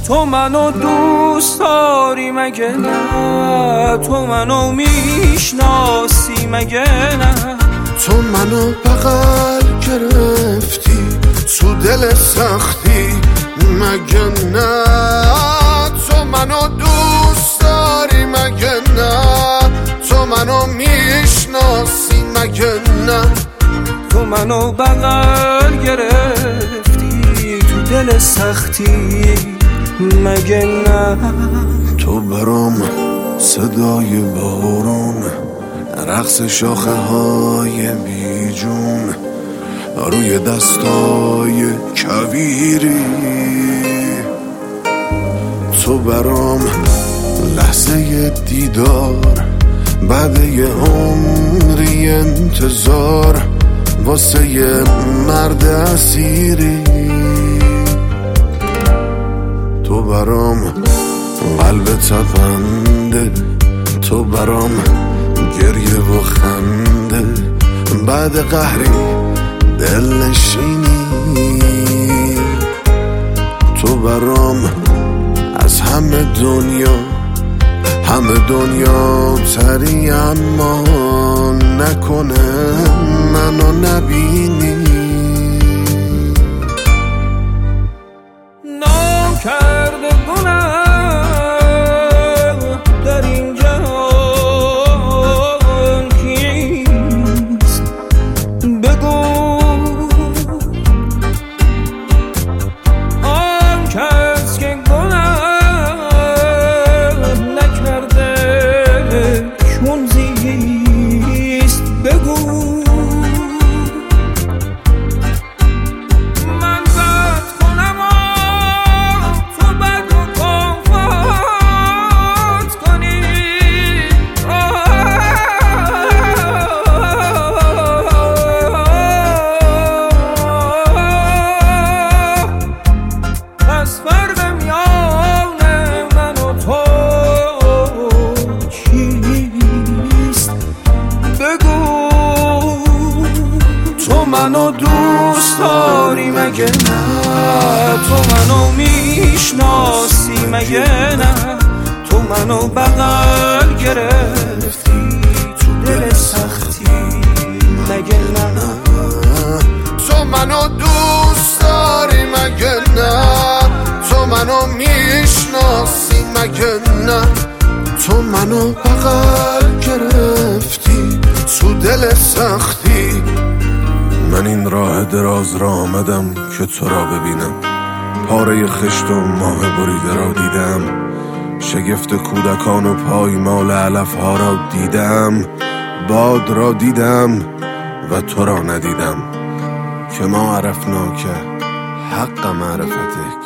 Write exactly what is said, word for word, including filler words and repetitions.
تو منو دوست داری مگه نه؟ تو منو میشناسی مگه نه؟ تو منو بغل گرفتی تو دل سختی مگه نه؟ تو منو دوست داری مگه نه؟ تو منو میشناسی مگه نه؟ تو منو بغل گرفتی تو دل سختی مگه نه؟ تو برام صدای بارون، رقص شاخه های بیجون روی دستای کویری. تو برام لحظه دیدار بعد یه عمری انتظار واسه یه مرد اسیری. تو برام قلب تپنده، تو برام گریه و خنده بعد قهری دلنشینی. تو برام از همه دنیا همه دنیا تری، اما نکنه منو نبینی. نام کرده گناه در این جهان کیست؟ بگو آن کس که گناه نکرده چون زیست. بگو منو دوست داری مگه نه؟ تو منو میشناسی مگه نه؟ تو منو بغل گرفتی تو دل سختی مگه نه؟ تو منو دوست داری مگه نه؟ تو منو میشناسی مگه نه؟ تو منو بغل گرفتی تو دل سختی. من این راه دراز را آمدم که تو را ببینم، پاره خشت و ماه بریده را دیدم، شگفت کودکان و پایمال علف ها را دیدم، باد را دیدم و تو را ندیدم که ما عرفنا که حق معرفته